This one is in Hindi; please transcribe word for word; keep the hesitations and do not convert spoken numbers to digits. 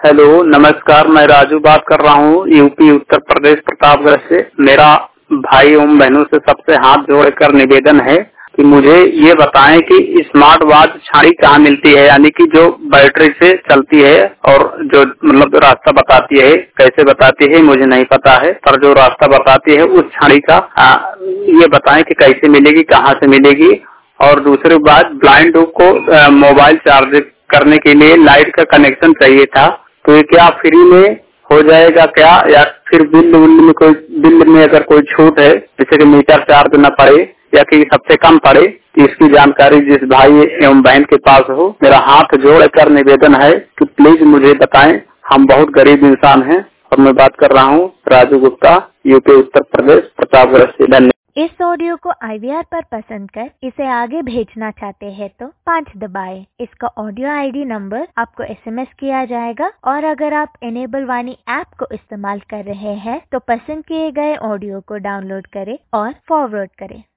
हेलो, नमस्कार। मैं राजू बात कर रहा हूँ यूपी उत्तर प्रदेश प्रतापगढ़ से। मेरा भाई एवं बहनों से सबसे हाथ जोड़कर निवेदन है कि मुझे ये बताएं कि स्मार्ट वॉच छाड़ी कहाँ मिलती है, यानी कि जो बैटरी से चलती है और जो मतलब रास्ता बताती है। कैसे बताती है मुझे नहीं पता है, पर जो रास्ता बताती है उस छाड़ी का आ, ये बताएं कि कैसे मिलेगी, कहाँ से मिलेगी। और दूसरी बात, ब्लाइंड को मोबाइल चार्ज करने के लिए लाइट का कनेक्शन चाहिए था, तो ये क्या फ्री में हो जाएगा क्या, या फिर बिल बिल में कोई बिल में अगर कोई छूट है, जैसे कि मीटर चार्ज न पड़े या कि सबसे कम पड़े, तो इसकी जानकारी जिस भाई एवं बहन के पास हो, मेरा हाथ जोड़कर निवेदन है कि प्लीज मुझे बताएं। हम बहुत गरीब इंसान हैं। और मैं बात कर रहा हूँ राजू गुप्ता, यूपी उत्तर प्रदेश प्रतापगढ़ से। धन्यवाद। इस ऑडियो को आई वी आर पर पसंद कर इसे आगे भेजना चाहते हैं तो पाँच दबाएं। इसका ऑडियो आई डी नंबर आपको एस एम एस किया जाएगा। और अगर आप इनेबल वाणी ऐप को इस्तेमाल कर रहे हैं तो पसंद किए गए ऑडियो को डाउनलोड करें और फॉरवर्ड करें।